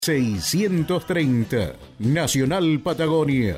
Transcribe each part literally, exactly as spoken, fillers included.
seiscientos treinta, Nacional Patagonia.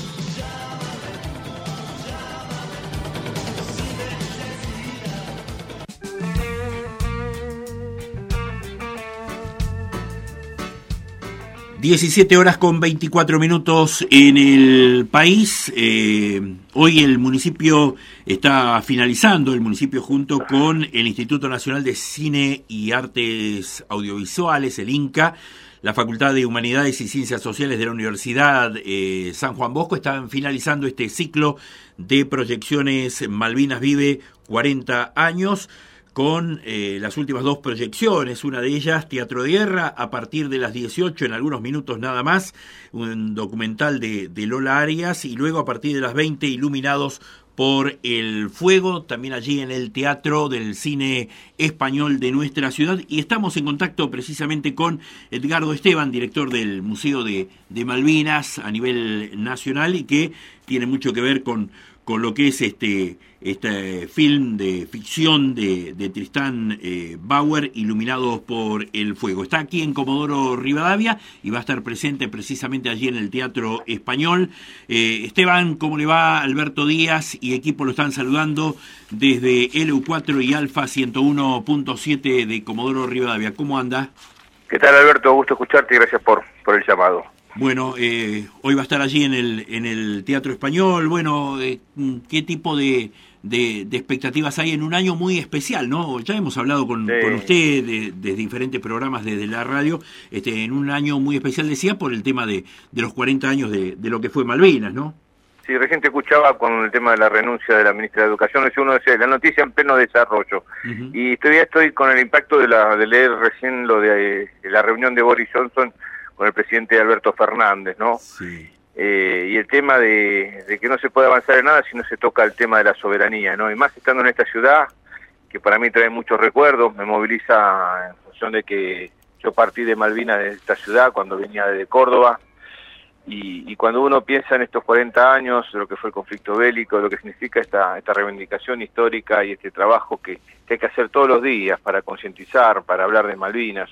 diecisiete horas con veinticuatro minutos en el país. Eh, hoy el municipio está finalizando, el municipio junto con el Instituto Nacional de Cine y Artes Audiovisuales, el INCA, la Facultad de Humanidades y Ciencias Sociales de la Universidad eh, San Juan Bosco, están finalizando este ciclo de proyecciones Malvinas Vive cuarenta años, con eh, las últimas dos proyecciones, una de ellas Teatro de Guerra, a partir de las dieciocho, en algunos minutos nada más, un documental de, de Lola Arias, y luego a partir de las veinte, Iluminados por el Fuego, también allí en el Teatro del Cine Español de nuestra ciudad. Y estamos en contacto precisamente con Edgardo Esteban, director del Museo de, de Malvinas a nivel nacional, y que tiene mucho que ver con con lo que es este este film de ficción de, de Tristán eh, Bauer, Iluminados por el Fuego. Está aquí en Comodoro Rivadavia y va a estar presente precisamente allí en el Teatro Español. Eh, Esteban, ¿cómo le va? Alberto Díaz y equipo lo están saludando desde L U cuatro y Alfa ciento uno punto siete de Comodoro Rivadavia. ¿Cómo anda? ¿Qué tal, Alberto? Gusto escucharte y gracias por, por el llamado. Bueno, eh, hoy va a estar allí en el en el Teatro Español. Bueno, eh, ¿qué tipo de, de, de expectativas hay en un año muy especial, no? Ya hemos hablado con, sí. con usted de, de diferentes programas desde la radio, este, en un año muy especial, decía, por el tema de, de los cuarenta años de, de lo que fue Malvinas, ¿no? Sí, recién te escuchaba con el tema de la renuncia de la ministra de Educación, es uno decía, la noticia en pleno desarrollo. Uh-huh. Y todavía estoy con el impacto de, la, de leer recién lo de, de la reunión de Boris Johnson con el presidente Alberto Fernández, ¿no? Sí. Eh, y el tema de, de que no se puede avanzar en nada si no se toca el tema de la soberanía, ¿no? Y más estando en esta ciudad, que para mí trae muchos recuerdos, me moviliza en función de que yo partí de Malvinas, de esta ciudad, cuando venía de Córdoba, y, y cuando uno piensa en estos cuarenta años, lo que fue el conflicto bélico, lo que significa esta, esta reivindicación histórica y este trabajo que, que hay que hacer todos los días para concientizar, para hablar de Malvinas.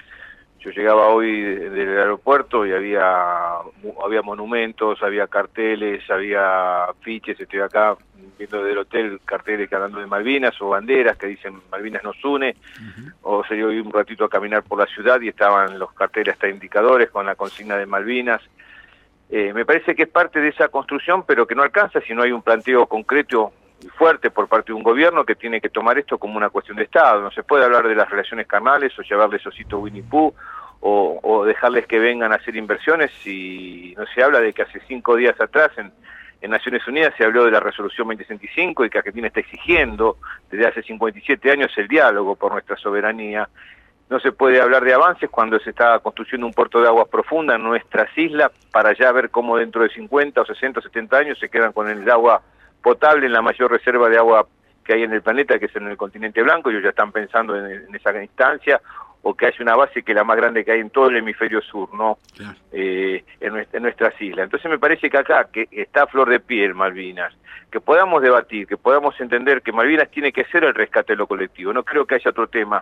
Yo llegaba hoy del aeropuerto y había había monumentos, había carteles, había afiches, estoy acá viendo desde el hotel carteles que hablando de Malvinas o banderas que dicen Malvinas nos une, uh-huh. o se dio un ratito a caminar por la ciudad y estaban los carteles hasta indicadores con la consigna de Malvinas. Eh, me parece que es parte de esa construcción, pero que no alcanza si no hay un planteo concreto y fuerte por parte de un gobierno que tiene que tomar esto como una cuestión de Estado. No se puede hablar de las relaciones carnales o llevarles osito Winnie Pooh o, o dejarles que vengan a hacer inversiones si no se habla de que hace cinco días atrás en, en Naciones Unidas se habló de la resolución veinte sesenta y cinco y que Argentina está exigiendo desde hace cincuenta y siete años el diálogo por nuestra soberanía. No se puede hablar de avances cuando se está construyendo un puerto de aguas profundas en nuestras islas para ya ver cómo dentro de cincuenta o sesenta o setenta años se quedan con el agua potable en la mayor reserva de agua que hay en el planeta, que es en el continente blanco. Ellos ya están pensando en, en esa instancia, o que haya una base que es la más grande que hay en todo el hemisferio sur, ¿no? Claro. Eh, en, nuestra, en nuestras islas. Entonces me parece que acá, que está a flor de piel Malvinas, que podamos debatir, que podamos entender que Malvinas tiene que ser el rescate de lo colectivo. No creo que haya otro tema,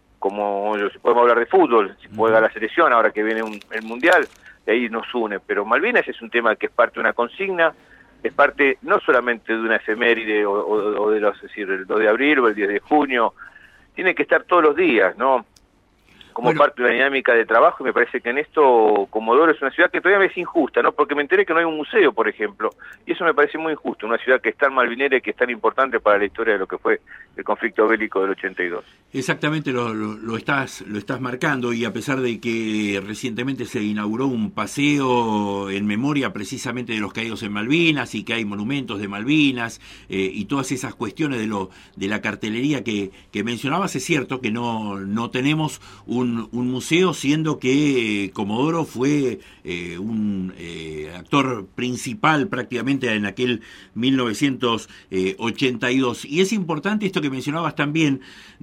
como si podemos hablar de fútbol, si juega la selección, ahora que viene un, el Mundial, de ahí nos une. Pero Malvinas es un tema que es parte de una consigna, es parte no solamente de una efeméride o, o, o de los, es decir, el dos de abril o el diez de junio, tiene que estar todos los días, ¿no? Como bueno, parte de una dinámica de trabajo, y me parece que en esto Comodoro es una ciudad que todavía me es injusta, ¿no? Porque me enteré que no hay un museo, por ejemplo, y eso me parece muy injusto, una ciudad que es tan malvinera y que es tan importante para la historia de lo que fue el conflicto bélico del ochenta y dos. Exactamente, lo, lo, lo estás lo estás marcando, y a pesar de que recientemente se inauguró un paseo en memoria precisamente de los caídos en Malvinas, y que hay monumentos de Malvinas, eh, y todas esas cuestiones de lo de la cartelería que, que mencionabas, es cierto que no, no tenemos un Un, un museo, siendo que eh, Comodoro fue eh, un eh, actor principal prácticamente en aquel mil novecientos ochenta y dos. Y es importante esto que mencionabas también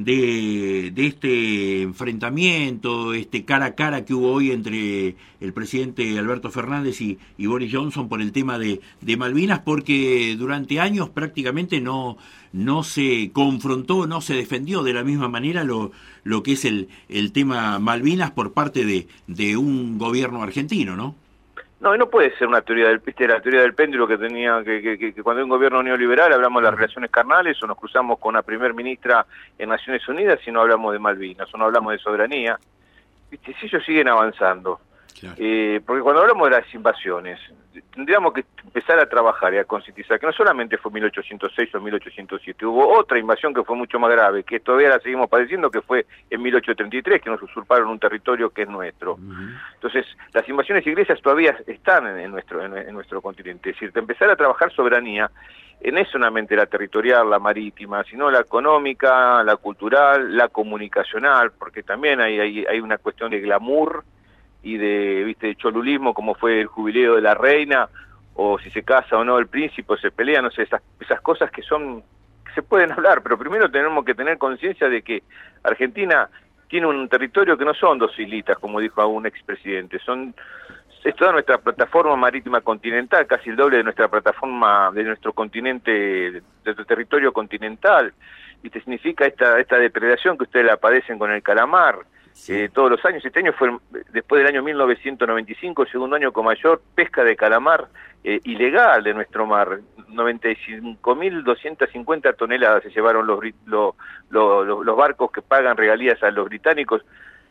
de, de este enfrentamiento, este cara a cara que hubo hoy entre el presidente Alberto Fernández y, y Boris Johnson por el tema de, de Malvinas, porque durante años prácticamente no no se confrontó, no se defendió de la misma manera lo, lo que es el, el tema tema Malvinas por parte de, de un gobierno argentino, ¿no? No, y no puede ser una teoría del viste, la teoría del péndulo que tenía que, que, que, que cuando hay un gobierno neoliberal hablamos de las relaciones carnales o nos cruzamos con una primer ministra en Naciones Unidas y no hablamos de Malvinas o no hablamos de soberanía. Viste, si ellos siguen avanzando. Claro. Eh, porque cuando hablamos de las invasiones, tendríamos que empezar a trabajar y a concientizar que no solamente fue mil ochocientos seis o mil ochocientos siete, hubo otra invasión que fue mucho más grave, que todavía la seguimos padeciendo, que fue en mil ochocientos treinta y tres, que nos usurparon un territorio que es nuestro. Uh-huh. Entonces, las invasiones inglesas todavía están en, en, nuestro, en, en nuestro continente. Es decir, de empezar a trabajar soberanía, no es solamente la territorial, la marítima, sino la económica, la cultural, la comunicacional, porque también hay, hay, hay una cuestión de glamour y de, viste, de cholulismo, como fue el jubileo de la reina, o si se casa o no el príncipe, o se pelea, no sé, esas, esas cosas que son, que se pueden hablar, pero primero tenemos que tener conciencia de que Argentina tiene un territorio que no son dos islitas, como dijo un expresidente, son, es toda nuestra plataforma marítima continental, casi el doble de nuestra plataforma, de nuestro continente, de nuestro territorio continental, viste, significa esta, esta depredación que ustedes la padecen con el calamar, sí. eh, todos los años. Este año fue, después del año mil novecientos noventa y cinco, el segundo año con mayor pesca de calamar eh, ilegal de nuestro mar. noventa y cinco mil doscientas cincuenta toneladas se llevaron los, los, los, los barcos que pagan regalías a los británicos,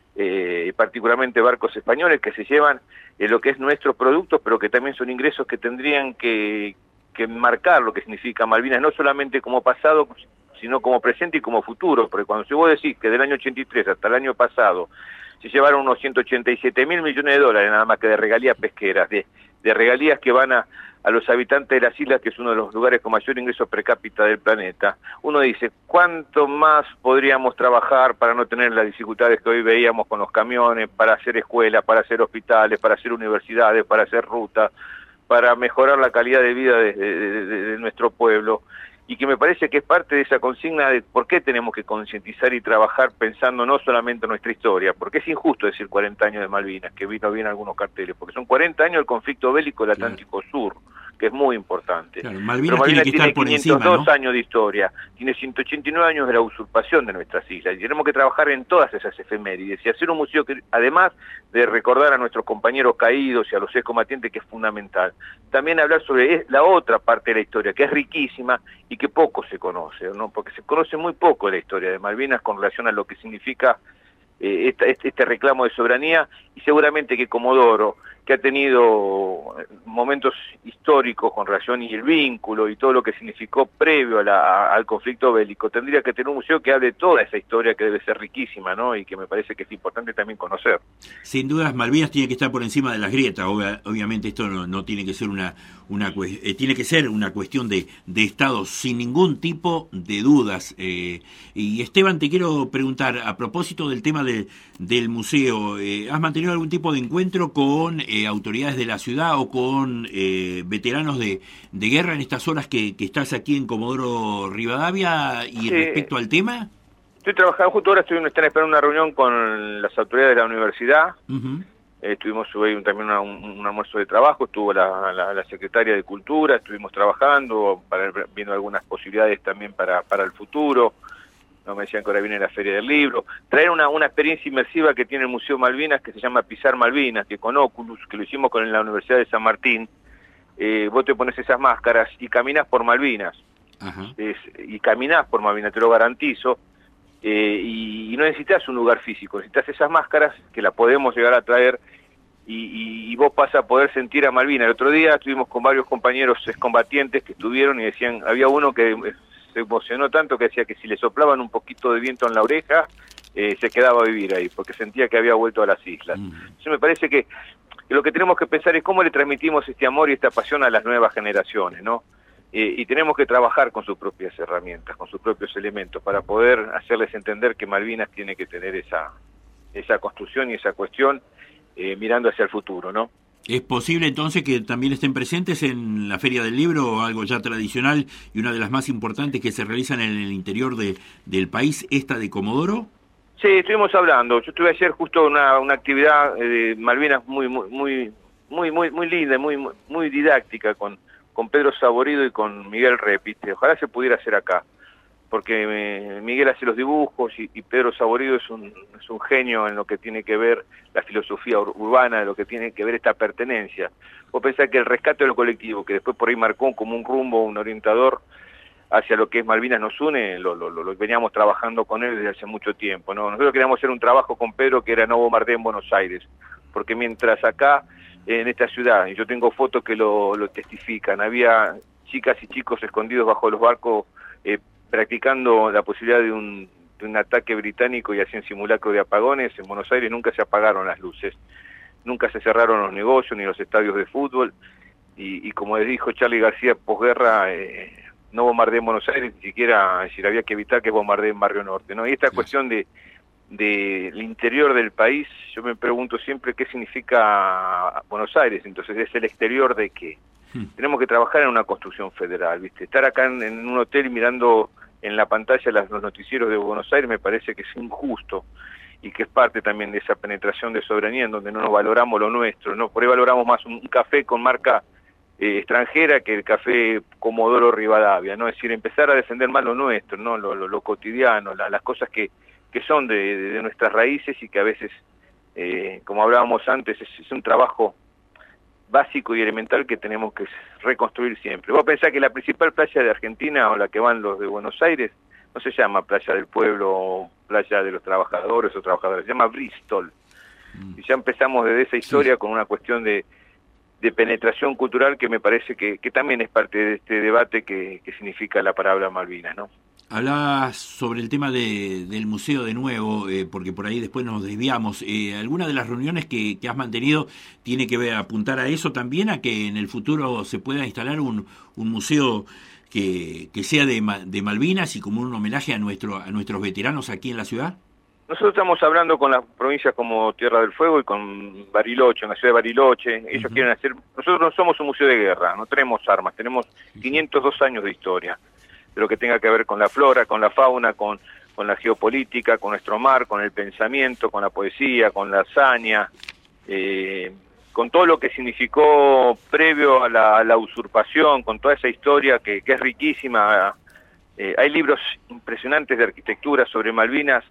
eh, particularmente barcos españoles que se llevan eh, lo que es nuestros productos, pero que también son ingresos que tendrían que, que marcar lo que significa Malvinas, no solamente como pasado, sino como presente y como futuro, porque cuando si vos decís que del año ochenta y tres hasta el año pasado se llevaron unos ciento ochenta y siete mil millones de dólares nada más que de regalías pesqueras, de, de regalías que van a, a los habitantes de las islas, que es uno de los lugares con mayor ingreso per cápita del planeta, uno dice, ¿cuánto más podríamos trabajar para no tener las dificultades que hoy veíamos con los camiones, para hacer escuelas, para hacer hospitales, para hacer universidades, para hacer rutas, para mejorar la calidad de vida de, de, de, de nuestro pueblo? Y que me parece que es parte de esa consigna de por qué tenemos que concientizar y trabajar pensando no solamente en nuestra historia, porque es injusto decir cuarenta años de Malvinas, que vino bien algunos carteles, porque son cuarenta años del conflicto bélico del Atlántico claro. Sur, que es muy importante. Claro, Malvinas, Pero Malvinas tiene, que tiene estar por quinientos dos encima, ¿no? años de historia, tiene ciento ochenta y nueve años de la usurpación de nuestras islas, y tenemos que trabajar en todas esas efemérides, y hacer un museo que, además de recordar a nuestros compañeros caídos y a los excombatientes, que es fundamental, también hablar sobre la otra parte de la historia, que es riquísima y que poco se conoce, ¿no? Porque se conoce muy poco de la historia de Malvinas con relación a lo que significa eh, esta, este, este reclamo de soberanía, y seguramente que Comodoro, que ha tenido momentos históricos con relación y el vínculo y todo lo que significó previo a la, a, al conflicto bélico, tendría que tener un museo que hable de toda esa historia que debe ser riquísima, ¿no? Y que me parece que es importante también conocer. Sin dudas, Malvinas tiene que estar por encima de las grietas. Obvia, obviamente esto no, no tiene que ser una, una eh, tiene que ser una cuestión de, de Estado sin ningún tipo de dudas. Eh, y Esteban, te quiero preguntar a propósito del tema de, del museo, eh, ¿has mantenido algún tipo de encuentro con eh, autoridades de la ciudad o con eh, veteranos de, de guerra en estas horas que, que estás aquí en Comodoro Rivadavia y sí. respecto al tema? Estoy trabajando, justo ahora estoy, están esperando una reunión con las autoridades de la universidad. Uh-huh. eh, estuvimos hoy un, también una, un, un almuerzo de trabajo, estuvo la, la, la secretaria de Cultura, estuvimos trabajando, para, viendo algunas posibilidades también para, para el futuro. No me decían que ahora viene la Feria del Libro, traer una, una experiencia inmersiva que tiene el Museo Malvinas, que se llama Pisar Malvinas, que con Oculus, que lo hicimos con la Universidad de San Martín, eh, vos te pones esas máscaras y caminás por Malvinas, uh-huh. es, y caminás por Malvinas, te lo garantizo, eh, y, y no necesitas un lugar físico, necesitas esas máscaras que las podemos llegar a traer, y, y, y vos vas a poder sentir a Malvinas. El otro día estuvimos con varios compañeros excombatientes que estuvieron y decían, había uno que se emocionó tanto que decía que si le soplaban un poquito de viento en la oreja, eh, se quedaba a vivir ahí, porque sentía que había vuelto a las islas. Mm. Entonces me parece que lo que tenemos que pensar es cómo le transmitimos este amor y esta pasión a las nuevas generaciones, ¿no? Eh, y tenemos que trabajar con sus propias herramientas, con sus propios elementos, para poder hacerles entender que Malvinas tiene que tener esa, esa construcción y esa cuestión eh, mirando hacia el futuro, ¿no? ¿Es posible entonces que también estén presentes en la Feria del Libro, algo ya tradicional y una de las más importantes que se realizan en el interior de, del país, esta de Comodoro? Sí, estuvimos hablando. Yo estuve ayer justo una, una actividad de Malvinas muy muy muy muy muy muy linda, muy muy, muy didáctica con, con Pedro Saborido y con Miguel Repite. Ojalá se pudiera hacer acá. porque eh, Miguel hace los dibujos y, y Pedro Saborido es un, es un genio en lo que tiene que ver la filosofía ur urbana, en lo que tiene que ver esta pertenencia. Vos pensás que el rescate de lo colectivo, que después por ahí marcó como un rumbo, un orientador hacia lo que es Malvinas nos une, lo, lo, lo veníamos trabajando con él desde hace mucho tiempo, ¿no? Nosotros queríamos hacer un trabajo con Pedro que era no bombardeo en Buenos Aires, porque mientras acá, en esta ciudad, y yo tengo fotos que lo, lo testifican, había chicas y chicos escondidos bajo los barcos eh, practicando la posibilidad de un, de un ataque británico y hacían simulacro de apagones. En Buenos Aires nunca se apagaron las luces, nunca se cerraron los negocios ni los estadios de fútbol, y, y como les dijo Charly García, posguerra, eh, no bombardee en Buenos Aires, ni siquiera, es decir, había que evitar que bombardee en Barrio Norte, ¿no? Y esta sí. cuestión de del interior del país, yo me pregunto siempre qué significa Buenos Aires, entonces es el exterior de qué. Hmm. Tenemos que trabajar en una construcción federal, ¿viste? Estar acá en, en un hotel mirando en la pantalla las, los noticieros de Buenos Aires me parece que es injusto y que es parte también de esa penetración de soberanía en donde no nos valoramos lo nuestro, ¿no? Por ahí valoramos más un, un café con marca eh, extranjera que el café Comodoro Rivadavia, ¿no? Es decir, empezar a defender más lo nuestro, ¿no? Lo, lo, lo cotidiano, la, las cosas que que son de, de, de nuestras raíces y que a veces, eh, como hablábamos antes, es, es un trabajo básico y elemental que tenemos que reconstruir siempre. Vos pensás que la principal playa de Argentina, o la que van los de Buenos Aires, no se llama Playa del Pueblo, o Playa de los Trabajadores o Trabajadores, se llama Bristol. Mm. Y ya empezamos desde esa historia sí. con una cuestión de, de penetración cultural que me parece que, que también es parte de este debate que, que significa la palabra Malvinas, ¿no? Hablabas sobre el tema de, del museo de nuevo, eh, porque por ahí después nos desviamos. Eh, ¿Alguna de las reuniones que, que has mantenido tiene que ver, apuntar a eso también, a que en el futuro se pueda instalar un, un museo que, que sea de, de Malvinas y como un homenaje a, nuestro, a nuestros veteranos aquí en la ciudad? Nosotros estamos hablando con las provincias como Tierra del Fuego y con Bariloche, en la ciudad de Bariloche. Ellos uh-huh. quieren hacer... Nosotros no somos un museo de guerra, no tenemos armas, tenemos quinientos dos años de historia. De lo que tenga que ver con la flora, con la fauna, con, con la geopolítica, con nuestro mar, con el pensamiento, con la poesía, con la hazaña, eh, con todo lo que significó previo a la, a la usurpación, con toda esa historia que, que es riquísima. Eh, hay libros impresionantes de arquitectura sobre Malvinas,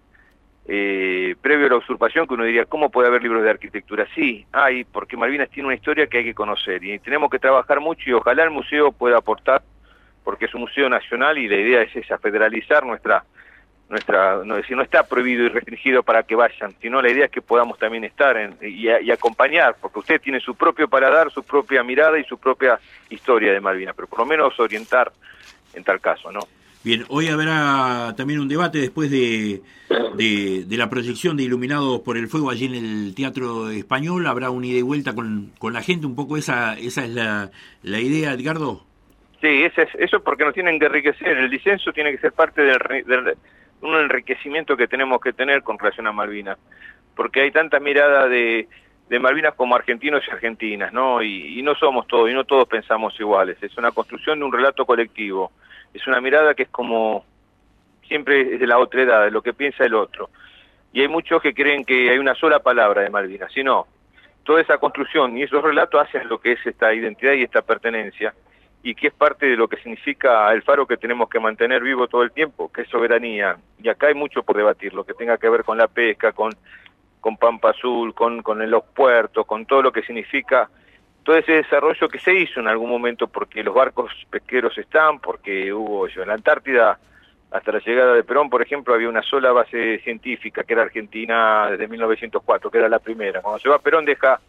eh, previo a la usurpación, que uno diría, ¿cómo puede haber libros de arquitectura? Sí, hay, porque Malvinas tiene una historia que hay que conocer, y tenemos que trabajar mucho, y ojalá el museo pueda aportar, porque es un museo nacional y la idea es esa, federalizar nuestra, nuestra no, decir, no está prohibido y restringido para que vayan, sino la idea es que podamos también estar en, y, y acompañar, porque usted tiene su propio paladar, su propia mirada y su propia historia de Malvinas, pero por lo menos orientar en tal caso, ¿no? Bien, hoy habrá también un debate después de, de, de la proyección de Iluminados por el Fuego allí en el Teatro Español, habrá un ida y vuelta con, con la gente, un poco esa, esa es la, la idea, Edgardo. Sí, ese es, eso es porque nos tienen que enriquecer. El disenso tiene que ser parte del, del un enriquecimiento que tenemos que tener con relación a Malvinas, porque hay tanta mirada de, de Malvinas como argentinos y argentinas, ¿no? Y, y no somos todos, y no todos pensamos iguales. Es una construcción de un relato colectivo. Es una mirada que es como, siempre es de la otra edad, de lo que piensa el otro. Y hay muchos que creen que hay una sola palabra de Malvinas, si no, toda esa construcción y esos relatos hacen lo que es esta identidad y esta pertenencia, y que es parte de lo que significa el faro que tenemos que mantener vivo todo el tiempo, que es soberanía. Y acá hay mucho por debatir, lo que tenga que ver con la pesca, con, con Pampa Azul, con, con los puertos, con todo lo que significa todo ese desarrollo que se hizo en algún momento, porque los barcos pesqueros están, porque hubo yo, en la Antártida, hasta la llegada de Perón, por ejemplo, había una sola base científica, que era Argentina desde mil novecientos cuatro, que era la primera. Cuando se va Perón deja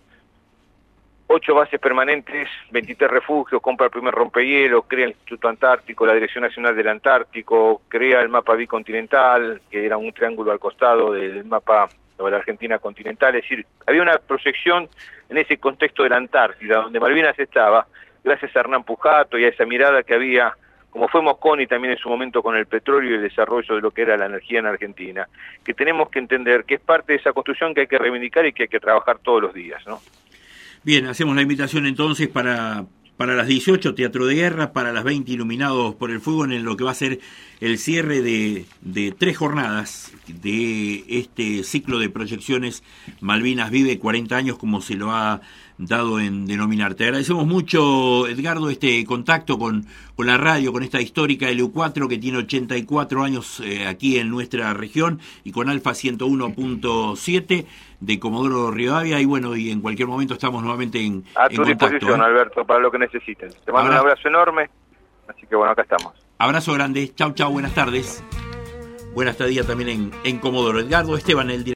ocho bases permanentes, veintitrés refugios, compra el primer rompehielo, crea el Instituto Antártico, la Dirección Nacional del Antártico, crea el mapa bicontinental, que era un triángulo al costado del mapa de la Argentina continental. Es decir, había una proyección en ese contexto de la Antártida, donde Malvinas estaba, gracias a Hernán Pujato y a esa mirada que había, como fue Mosconi también en su momento con el petróleo y el desarrollo de lo que era la energía en Argentina, que tenemos que entender que es parte de esa construcción que hay que reivindicar y que hay que trabajar todos los días, ¿no? Bien, hacemos la invitación entonces para, para las dieciocho, Teatro de Guerra, para las veinte, Iluminados por el Fuego, en lo que va a ser el cierre de, de tres jornadas de este ciclo de proyecciones Malvinas Vive cuarenta años, como se lo ha dado en denominar. Te agradecemos mucho, Edgardo, este contacto con, con la radio, con esta histórica L U cuatro que tiene ochenta y cuatro años eh, aquí en nuestra región, y con Alfa ciento uno punto siete de Comodoro Rivadavia, y bueno, y en cualquier momento estamos nuevamente en, a en tu contacto. disposición, ¿eh? Alberto, para lo que necesiten. Te mando Ahora, un abrazo enorme, así que bueno, acá estamos. Abrazo grande, chau chau, buenas tardes. Buena estadía también en, en Comodoro. Edgardo Esteban, el director.